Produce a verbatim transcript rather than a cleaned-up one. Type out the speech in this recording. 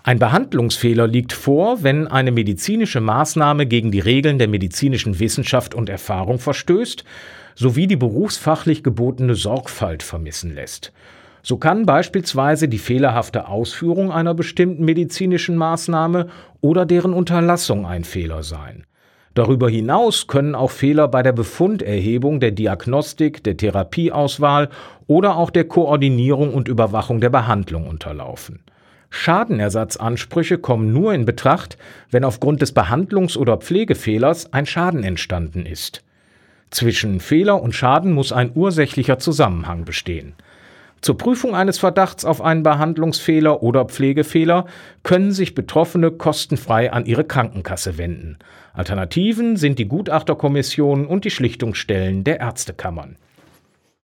Ein Behandlungsfehler liegt vor, wenn eine medizinische Maßnahme gegen die Regeln der medizinischen Wissenschaft und Erfahrung verstößt, sowie die berufsfachlich gebotene Sorgfalt vermissen lässt. So kann beispielsweise die fehlerhafte Ausführung einer bestimmten medizinischen Maßnahme oder deren Unterlassung ein Fehler sein. Darüber hinaus können auch Fehler bei der Befunderhebung, der Diagnostik, der Therapieauswahl oder auch der Koordinierung und Überwachung der Behandlung unterlaufen. Schadenersatzansprüche kommen nur in Betracht, wenn aufgrund des Behandlungs- oder Pflegefehlers ein Schaden entstanden ist. Zwischen Fehler und Schaden muss ein ursächlicher Zusammenhang bestehen. Zur Prüfung eines Verdachts auf einen Behandlungsfehler oder Pflegefehler können sich Betroffene kostenfrei an ihre Krankenkasse wenden. Alternativen sind die Gutachterkommissionen und die Schlichtungsstellen der Ärztekammern.